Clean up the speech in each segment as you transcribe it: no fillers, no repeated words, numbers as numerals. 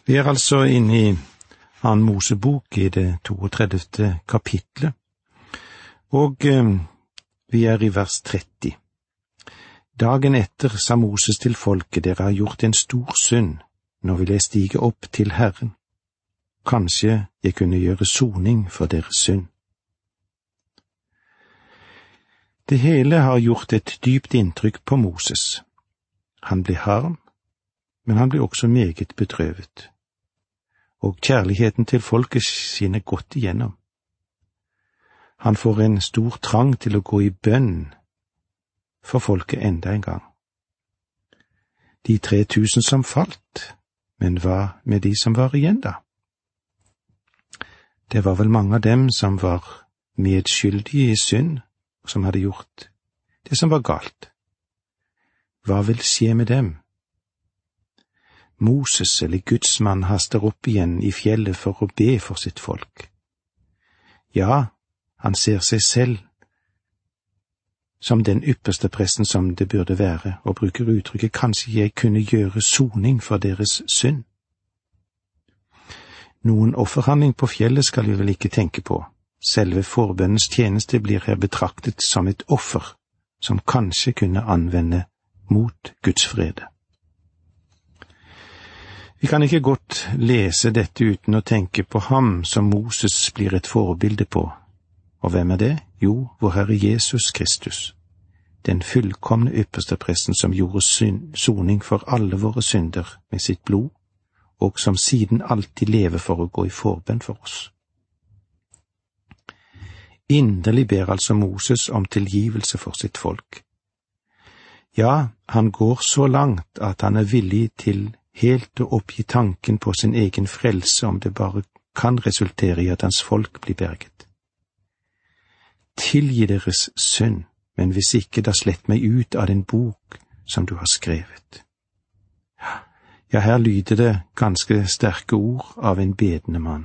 Vi er altså inne i 2. Mosebok i det 32. kapitlet, og vi er i vers 30. Dagen etter sa Moses til folket, dere har gjort en stor synd, nå vil jeg stige opp til Herren. Kanskje jeg kunne gjøre soning for deres synd. Det hele har gjort et dypt inntrykk på Moses. Han ble harm, men han ble også meget bedrøvet. Og kjærligheten til folket skinner godt igjennom. Han får en stor trang til å gå i bønn for folket enda en gang. De 3000 som falt, men hva med de som var igjen da? Det var vel mange av dem som var medskyldige i synd, og som hadde gjort det som var galt. Hva vil skje med dem? Moses, eller Guds mann, haster opp igjen i fjellet for å be for sitt folk. Ja, han ser seg selv som den ypperste presten som det burde være, og bruker uttrykket kanskje jeg kunne gjøre soning for deres synd. Noen offerhandling på fjellet skal vi vel ikke tenke på. Selve forbønnens tjeneste blir her betraktet som et offer, som kanskje kunne anvende mot Guds frede. Vi kan ikke godt lese dette uten å tenke på ham som Moses blir et forbilde på. Og hvem er det? Jo, vår Herre Jesus Kristus, den fullkomne ypperste presten som gjorde soning for alle våre synder med sitt blod, og som siden alltid lever for å gå i forbønn for oss. Inderlig ber altså Moses om tilgivelse for sitt folk. Ja, han går så langt at han er villig til helt å oppgi tanken på sin egen frelse om det bare kan resultere i at hans folk blir berget. Tilgi deres synd, men hvis ikke, da slett meg ut av den bok som du har skrevet. Ja, her lyder det ganske sterke ord av en bedende mann.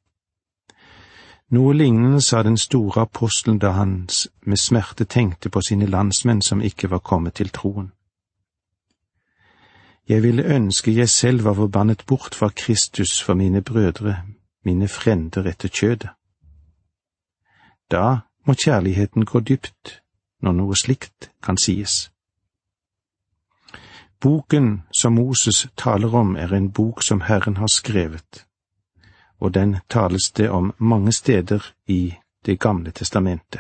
Noe lignende sa den store apostelen da han med smerte tenkte på sine landsmenn som ikke var kommet til troen. Jeg ville ønske jeg selv var forbannet bort fra Kristus for mine brødre, mine frender etter kjødet. Da må kjærligheten gå dypt, når noe slikt kan sies. Boken som Moses taler om er en bok som Herren har skrevet, og den tales det om mange steder i Det gamle testamentet.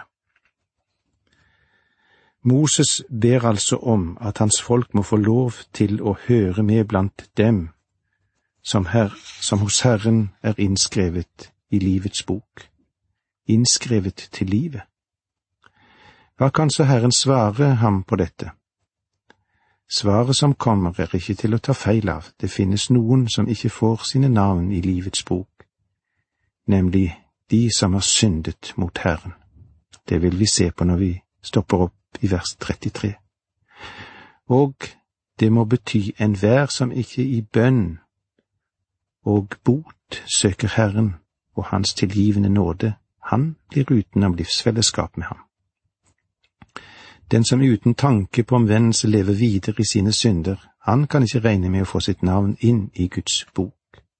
Moses ber altså om at hans folk må få lov til å høre med blant dem som hos Herren er innskrevet i livets bok, innskrevet til livet. Hva kan så Herren svare ham på dette? Svaret som kommer er ikke til å ta feil av. Det finnes noen som ikke får sine navn i livets bok, nemlig de som har syndet mot Herren. Det vil vi se på når vi stopper opp i vers 33. Og det må bety enhver som ikke i bønn og bot søker Herren og hans tilgivende nåde, han blir utenom livsfellesskap med ham. Den som uten tanke på omvendelse lever videre i sine synder, han kan ikke regne med å få sitt navn inn i Guds bok.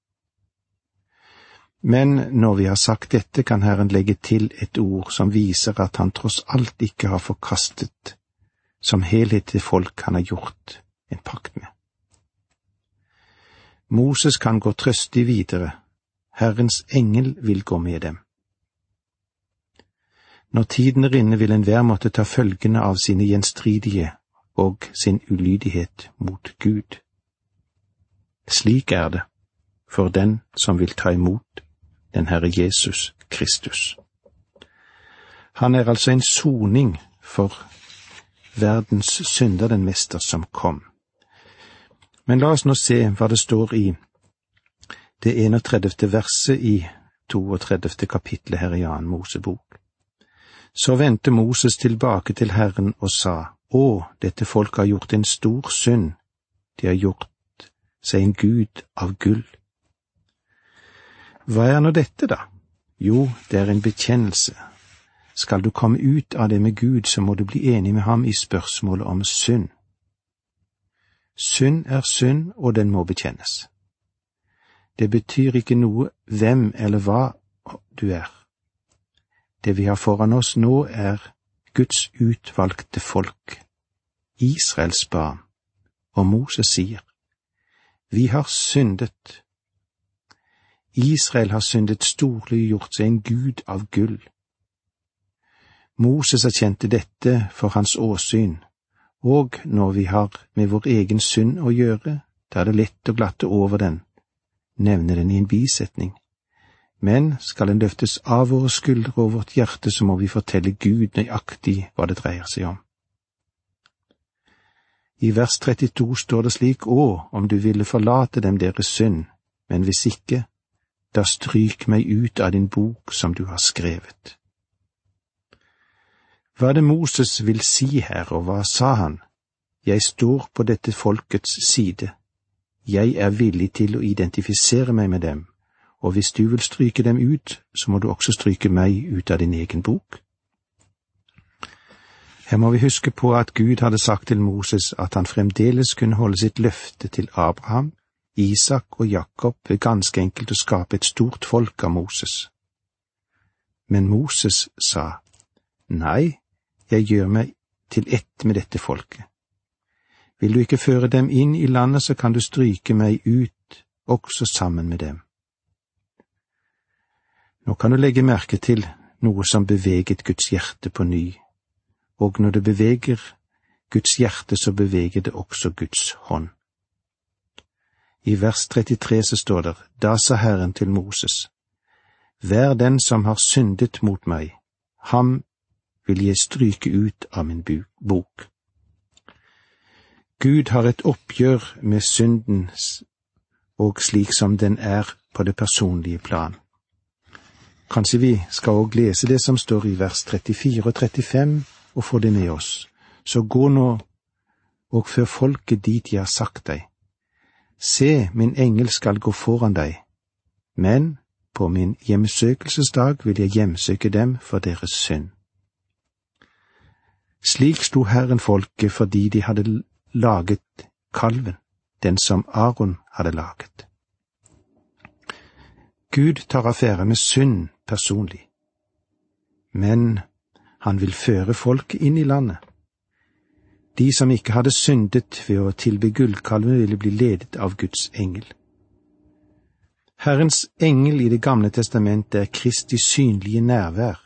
Men når vi har sagt dette, kan Herren legge til et ord som viser at han tross alt ikke har forkastet som helhet til folk han har gjort en pakt med. Moses kan gå trøstig videre. Herrens engel vil gå med dem. Når tiden er inne, vil enhver måtte ta følgene av sine gjenstridige og sin ulydighet mot Gud. Slik er det for den som vil ta imot den Herre Jesus Kristus. Han er altså en soning for verdens synder, den mester som kom. Men la oss nå se hva det står i det 31. verset i 32. kapitlet her i 2. Mosebok. Så vendte Moses tilbake til Herren og sa, Å, dette folk har gjort en stor synd, de har gjort seg en gud av gull. Hva er nå dette da? Jo, det er en bekjennelse. Skal du komme ut av det med Gud, så må du bli enig med ham i spørsmålet om synd. Synd er synd, og den må bekjennes. Det betyr ikke noe hvem eller hva du er. Det vi har foran oss nå er Guds utvalgte folk, Israels barn, og Moses sier, vi har syndet. Israel har syndet storlig og gjort seg en gud av gull. Moses erkjente dette for hans åsyn, og når vi har med vår egen synd å gjøre, da er det lett å glatte over den, nevne den i en bisetning. Men skal den løftes av våre skuldre og vårt hjerte, så må vi fortelle Gud nøyaktig hva det dreier seg om. I vers 32 står det slik, om du ville forlate dem deres synd, men hvis ikke, da stryk meg ut av din bok som du har skrevet. Hva det Moses vil si her, og hva sa han? Jeg står på dette folkets side. Jeg er villig til å identifisere meg med dem, og hvis du vil stryke dem ut, så må du også stryke meg ut av din egen bok. Her må vi huske på at Gud hadde sagt til Moses at han fremdeles kunne holde sitt løfte til Abraham, Isak og Jakob ved ganske enkelt å skape et stort folk av Moses. Men Moses sa, nei, jeg gjør meg til ett med dette folket. Vil du ikke føre dem inn i landet, så kan du stryke meg ut, også sammen med dem. Nå kan du legge merke til noe som beveget Guds hjerte på ny, og når det beveger Guds hjerte, så beveger det også Guds hånd. I vers 33 så står det, da sa Herren til Moses, vær den som har syndet mot meg, ham vil jeg stryke ut av min bok. Gud har et oppgjør med synden, og slik som den er på det personlige plan. Kanskje vi skal også lese det som står i vers 34 og 35, og få det med oss. Så gå nå og før folket dit jeg har sagt deg. Se, min engel skal gå foran deg, men på min hjemsøkelsesdag vil jeg hjemsøke dem for deres synd. Slik sto Herren folket fordi de hadde laget kalven, den som Aaron hadde laget. Gud tar affære med synd personlig, men han vil føre folket inn i landet. De som ikke hadde syndet ved å tilbe gullkalven, ville bli ledet av Guds engel. Herrens engel i Det gamle testamentet er Kristi synlige nærvær.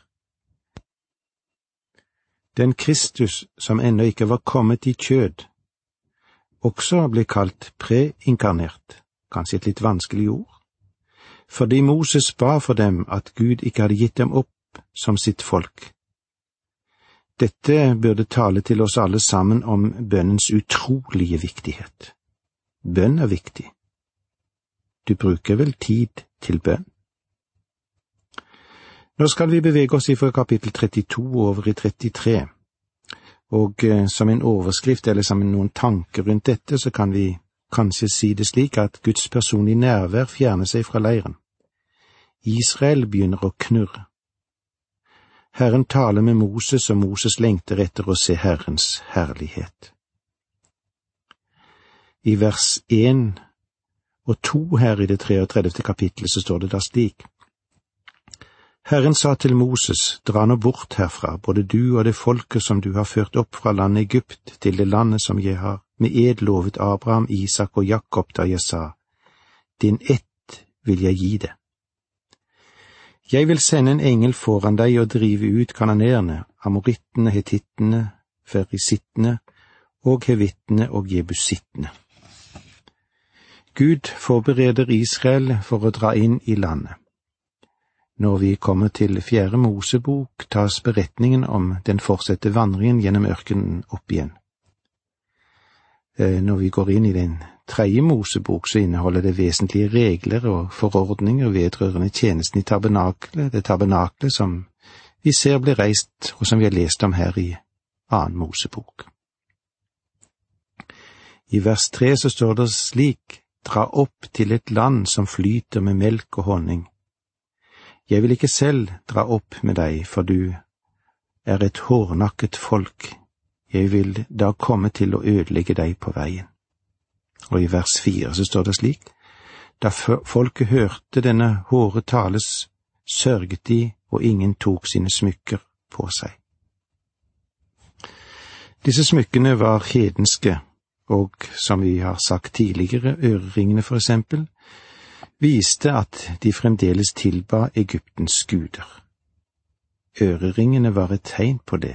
Den Kristus som ennå ikke var kommet i kjød, også ble kalt preinkarnert, kanskje et litt vanskelig ord, fordi Moses ba for dem at Gud ikke hadde gitt dem opp som sitt folk. Dette burde tale til oss alle sammen om bønnens utrolige viktighet. Bønn er viktig. Du bruker vel tid til bønn? Nå skal vi bevege oss fra kapittel 32 over i 33, og som en overskrift eller som noen tanker rundt dette, så kan vi kanskje si det slik at Guds personlige nærvær fjerner seg fra leiren. Israel begynner å knurre. Herren taler med Moses, og Moses lengter etter å se Herrens herlighet. I vers 1 og 2 her i det 33. kapittelet så står det da slik. Herren sa til Moses, dra nå bort herfra, både du og det folket som du har ført opp fra landet Egypt til det landet som jeg har med ed lovet Abraham, Isak og Jakob da jeg sa, din ett vil jeg gi det. Jeg vil sende en engel foran deg og drive ut kananeerne, amorittene, hetittene, ferisittene og hevittene og jebusittene. Gud forbereder Israel for å dra inn i landet. Når vi kommer til 4. Mosebok, tas beretningen om den fortsatte vandringen gjennom ørkenen opp igjen. Når vi går inn i den 3. Mosebok, så inneholder det vesentlige regler og forordninger vedrørende tjenesten i tabernaklet, det tabernaklet som vi ser ble reist, og som vi har lest om her i 2. Mosebok. I vers 3 så står det slik, dra opp til et land som flyter med melk og honning. Jeg vil ikke selv dra opp med deg, for du er et hårnakket folk. Jeg vil da komme til å ødelegge deg på veien. Og i vers 4 så står det slik, Da folket hørte denne hårde tales, sørget de, og ingen tok sine smykker på seg. Disse smykkene var hedenske, og som vi har sagt tidligere, øreringene for eksempel, viste at de fremdeles tilba Egyptens guder. Øreringene var et tegn på det.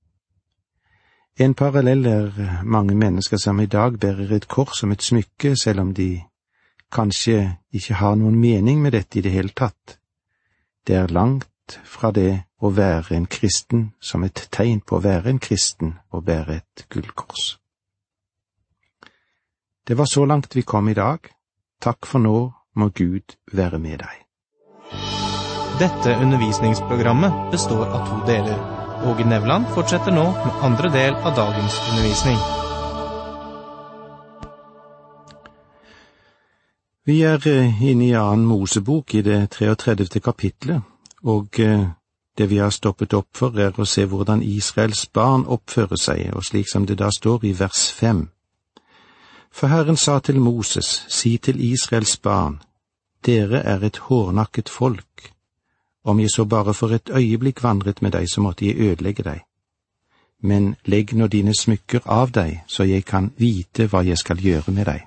En parallell er mange mennesker som i dag bærer et kors som et smykke, selv om de kanskje ikke har noen mening med dette i det hele tatt. Det er langt fra det å være en kristen som et tegn på å være en kristen og bære et gullkors. Det var så langt vi kom i dag. Takk for nå, må Gud være med deg. Dette undervisningsprogrammet består av 2 deler. Åge Nevland fortsetter nå med andre del av dagens undervisning. Vi er inne i 2. Mosebok i det 33. kapitlet, og det vi har stoppet opp for er å se hvordan Israels barn oppfører seg, og slik som det da står i vers 5. For Herren sa til Moses, si til Israels barn, dere er et hårnakket folk. Om jeg så bare for et øyeblikk vandret med deg, så måtte jeg ødelegge deg. Men legg nå dine smykker av deg, så jeg kan vite hva jeg skal gjøre med deg.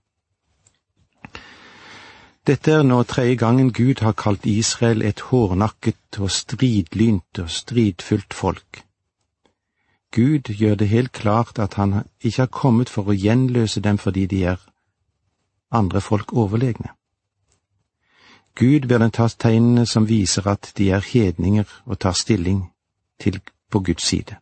Dette er nå 3. gangen Gud har kalt Israel et hårnakket og stridlynt og stridfullt folk. Gud gjør det helt klart at han ikke har kommet for å gjenløse dem fordi de er andre folk overlegne. Gud ber dem ta tegnene som viser at de er hedninger og tar stilling til på Guds side.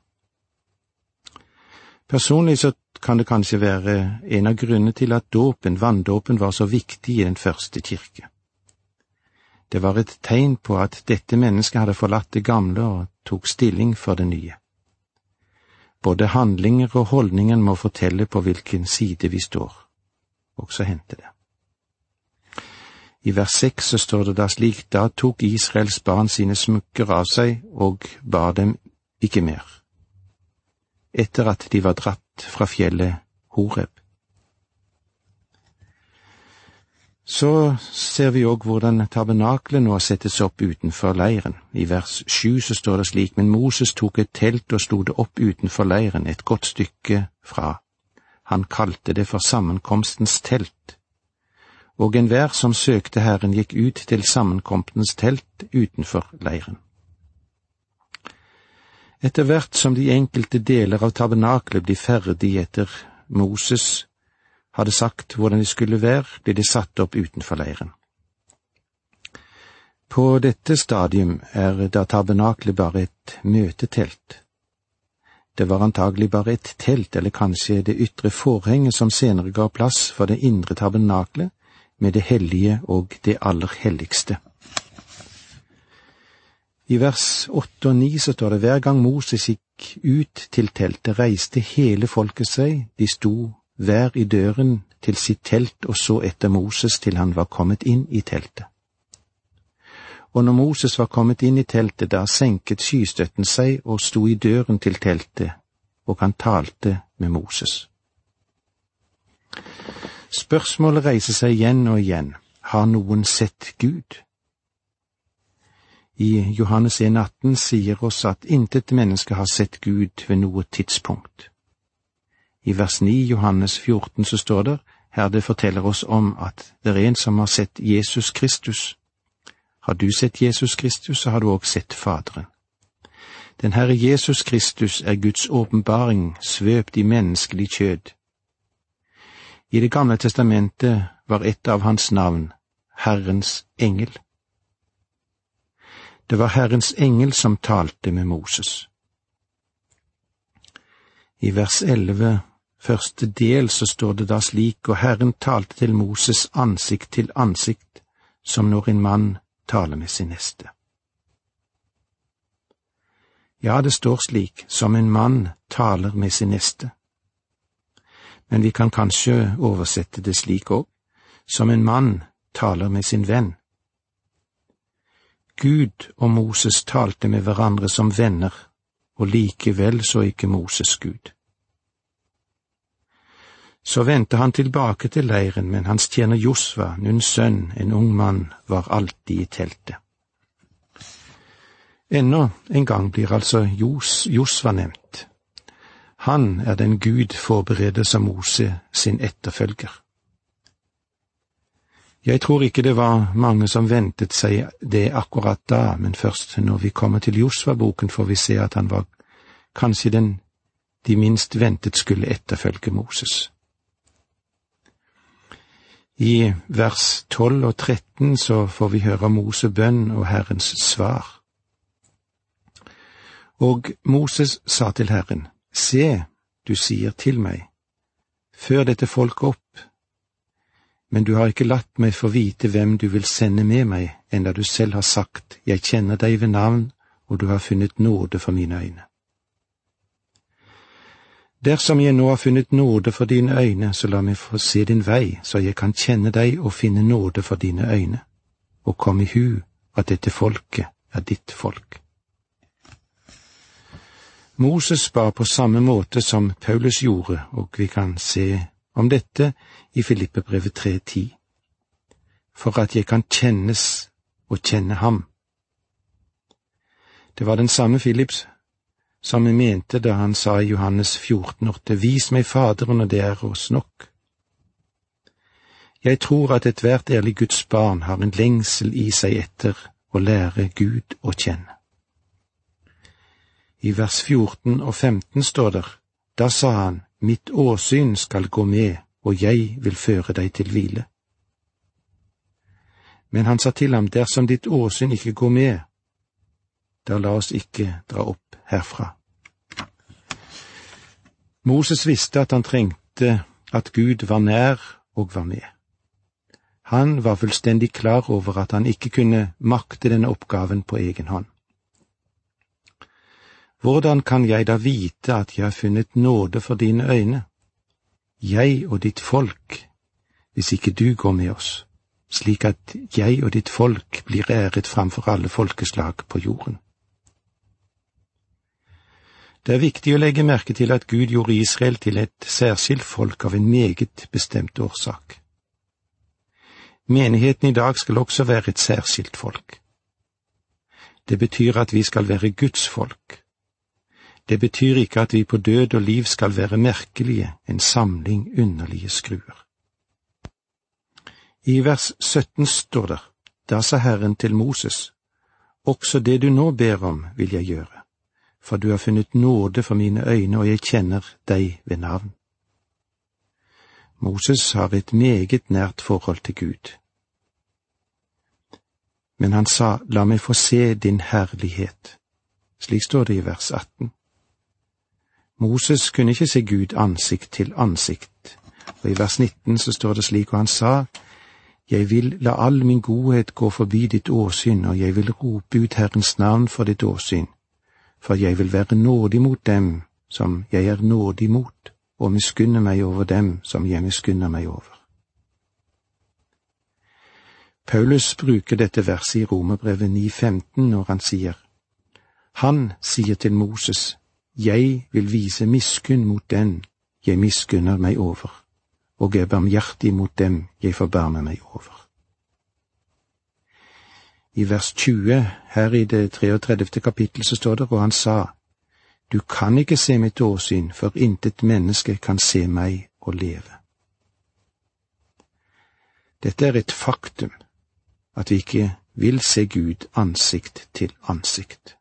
Personlig så kan det kanskje være en av grunnene til at vanndåpen var så viktig i den første kirke. Det var et tegn på at dette mennesket hadde forlatt det gamle og tok stilling for det nye. Både handlinger og holdninger må fortelle på hvilken side vi står. Og så hendte det. I vers 6 så står det da slik, da tok Israels barn sine smykker av seg og bar dem ikke mer, etter at de var dratt fra fjellet Horeb. Så ser vi også hvordan tabernaklet nå settes opp utenfor leiren. I vers 7 så står det slik, men Moses tok et telt og slo det opp utenfor leiren, et godt stykke fra. Han kalte det for sammenkomstens telt. Og enhver som søkte Herren gikk ut til sammenkomstens telt utenfor leiren. Etter hvert som de enkelte deler av tabernaklet blir ferdige etter Moses hadde sagt hvordan de skulle være, ble de satt opp utenfor leiren. På dette stadium er da tabernaklet bare et møtetelt. Det var antagelig bare et telt, eller kanskje det ytre forhenget som senere ga plass for det indre tabernaklet, med det hellige og det aller helligste. I vers 8 og 9 så står det, hver gang Moses gikk ut til teltet, reiste hele folket seg, de sto hver i døren til sitt telt og så etter Moses til han var kommet inn i teltet. Og når Moses var kommet inn i teltet, da senket skystøtten seg og sto i døren til teltet, og han talte med Moses. Spørsmålet reiser seg igjen og igjen. Har noen sett Gud? I Johannes 1,18 sier oss at intet menneske har sett Gud ved noe tidspunkt. I vers 9 Johannes 14 så står det, her det forteller oss om at det er en som har sett Jesus Kristus. Har du sett Jesus Kristus, så har du også sett Faderen. Den Herre Jesus Kristus er Guds åpenbaring, svøpt i menneskelig kjød. I Det gamle testamentet var et av hans navn Herrens engel. Det var Herrens engel som talte med Moses. I vers 11, første del, så står det da slik, og Herren talte til Moses ansikt til ansikt, som når en mann taler med sin neste. Ja, det står slik, som en mann taler med sin neste. Men vi kan kanskje oversette det slik også, som en mann taler med sin venn. Gud og Moses talte med hverandre som venner, og likevel så ikke Moses Gud. Så vendte han tilbake til leiren, men hans tjener Josva, Nuns sønn, en ung mann, var alltid i teltet. Ennå en gang blir altså Josva nevnt. Han er den Gud forbereder som Mose sin etterfølger. Jeg tror ikke det var mange som ventet seg det akkurat da, men først når vi kommer til Josva-boken får vi se at han var kanskje de minst ventet skulle etterfølge Moses. I vers 12 og 13 så får vi høre Moses bønn og Herrens svar. Og Moses sa til Herren, «Se, du sier til meg, før dette folket opp, men du har ikke latt meg få vite hvem du vil sende med meg, enda du selv har sagt, jeg kjenner deg ved navn, og du har funnet nåde for mine øyne. Dersom jeg nå har funnet nåde for dine øyne, så la meg få se din vei, så jeg kan kjenne deg og finne nåde for dine øyne, og kom i hu at dette folket er ditt folk.» Moses ba på samme måte som Paulus gjorde, og vi kan se om dette i Filippebrevet 3:10. For at jeg kan kjennes og kjenne ham. Det var den samme Philips som jeg mente da han sa i Johannes 14:8, «Vis meg Faderen, og det er oss nok.» Jeg tror at ethvert ærlig Guds barn har en lengsel i seg etter å lære Gud å kjenne. I vers 14 og 15 står der, da sa han, mitt åsyn skal gå med, og jeg vil føre deg til hvile. Men han sa til ham, dersom ditt åsyn ikke går med, da la oss ikke dra opp herfra. Moses visste at han trengte at Gud var nær og var med. Han var fullstendig klar over at han ikke kunne makte denne oppgaven på egen hånd. Hvordan kan jeg da vite at jeg har funnet nåde for dine øyne, jeg og ditt folk, hvis ikke du går med oss, slik at jeg og ditt folk blir æret framfor alle folkeslag på jorden? Det er viktig å legge merke til at Gud gjorde Israel til et særskilt folk av en meget bestemt årsak. Menigheten i dag skal også være et særskilt folk. Det betyr at vi skal være Guds folk. Det betyr ikke at vi på død og liv skal være merkelige, en samling underlige skruer. I vers 17 står det, da sa Herren til Moses, også det du nå ber om vil jeg gjøre, for du har funnet nåde for mine øyne, og jeg kjenner deg ved navn. Moses har et meget nært forhold til Gud. Men han sa, la meg få se din herlighet. Slik står det i vers 18. Moses kunne ikke se Gud ansikt til ansikt, og i vers 19 så står det slik, og han sa, jeg vil la all min godhet gå forbi ditt åsyn, og jeg vil rope ut Herrens navn for ditt åsyn, for jeg vil være nådig mot dem som jeg er nådig mot, og miskunne meg over dem som jeg miskunner meg over. Paulus bruker dette verset i Romerbrevet 9:15 når han sier, han sier til Moses, jeg vil vise miskunn mot den jeg miskunner meg over, og er barmhjertig mot dem jeg forbarmer meg over. I vers 20, her i det 33. kapittel, så står det, og han sa, du kan ikke se mitt åsyn, for intet menneske kan se meg og leve. Dette er et faktum, at vi ikke vil se Gud ansikt til ansikt.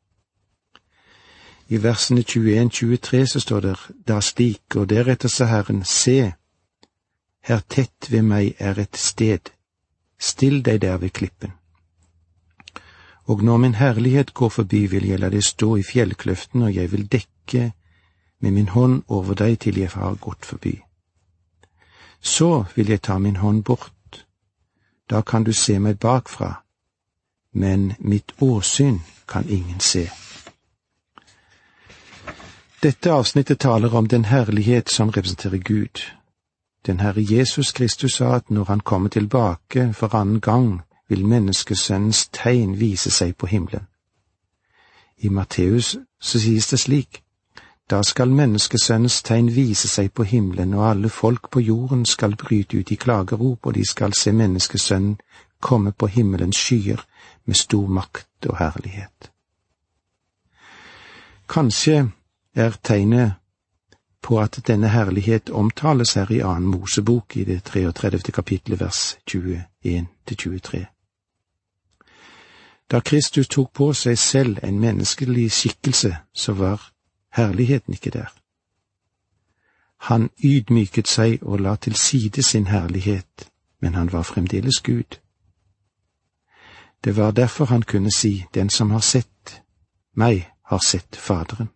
I versene 21-23 så står det da slik, og deretter sa Herren, se, her tett ved meg er et sted, still deg der ved klippen. Og når min herlighet går forbi, vil jeg la det stå i fjellkløften, og jeg vil dekke med min hånd over deg til jeg har gått forbi. Så vil jeg ta min hånd bort, da kan du se meg bakfra, men mitt åsyn kan ingen se. Dette avsnittet taler om den herlighet som representerer Gud. Den Herre Jesus Kristus sa at når han kommer tilbake for annen gang, vil menneskesønnens tegn vise seg på himmelen. I Matteus så sies det slik, Da skal menneskesønnens tegn vise seg på himmelen, og alle folk på jorden skal bryte ut i klagerop, og de skal se menneskesønnen komme på himmelens skyer med stor makt og herlighet. Kanskje er tegnet på at denne herlighet omtales her i 2. Mosebok i det 33. kapittelet vers 21-23. Da Kristus tok på seg selv en menneskelig skikkelse, så var herligheten ikke der. Han ydmyket seg og la til side sin herlighet, men han var fremdeles Gud. Det var derfor han kunne si, den som har sett meg, har sett Faderen.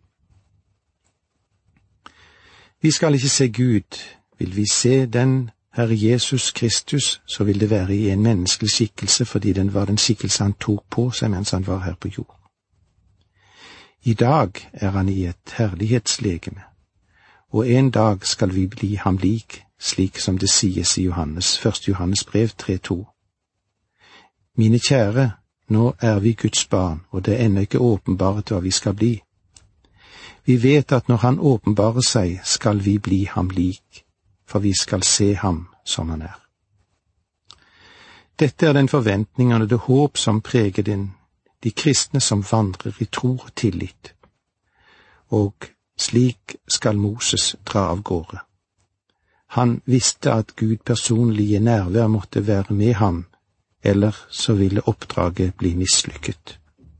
Vi skal ikke se Gud. Vil vi se den Herre Jesus Kristus, så vil det være i en menneskelig skikkelse, fordi den var den skikkelse han tok på seg mens han var her på jord. I dag er han i et herlighetslegeme, og en dag skal vi bli ham lik, slik som det sies i 1. Johannes brev 3:2. Mine kjære, nå er vi Guds barn, og det er ennå ikke åpenbart hva vi skal bli. Vi vet at når han åpenbarer seg, skal vi bli ham lik, for vi skal se ham som han er. Dette er den forventningen og det håp som preger de kristne som vandrer i tro og tillit. Og slik skal Moses dra av gårde. Han visste at Gud personlig i nærvær måtte være med ham, eller så ville oppdraget bli mislykket.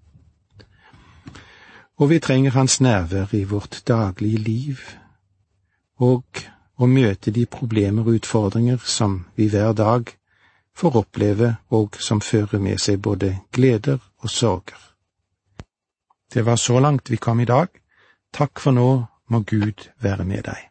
Og vi trenger hans nærvær i vårt daglige liv, og å møte de problemer og utfordringer som vi hver dag får oppleve, og som fører med seg både gleder og sorger. Det var så langt vi kom i dag. Takk for nå, må Gud være med deg.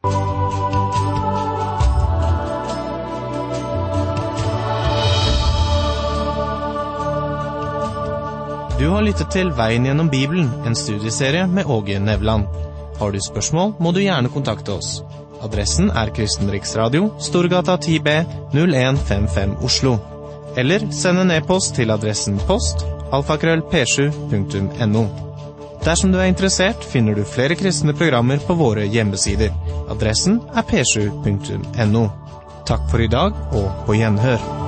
Du har lyttet til Veien gjennom Bibelen, en studieserie med Åge Nevland. Har du spørsmål, må du gjerne kontakte oss. Adressen er Kristen Riksradio, Storgata 10B, 0155 Oslo. Eller send en e-post til adressen post@p7.no. Dersom du er interessert, finner du flere kristne programmer på våre hjemmesider. Adressen er p7.no. Takk for i dag, og på gjenhør.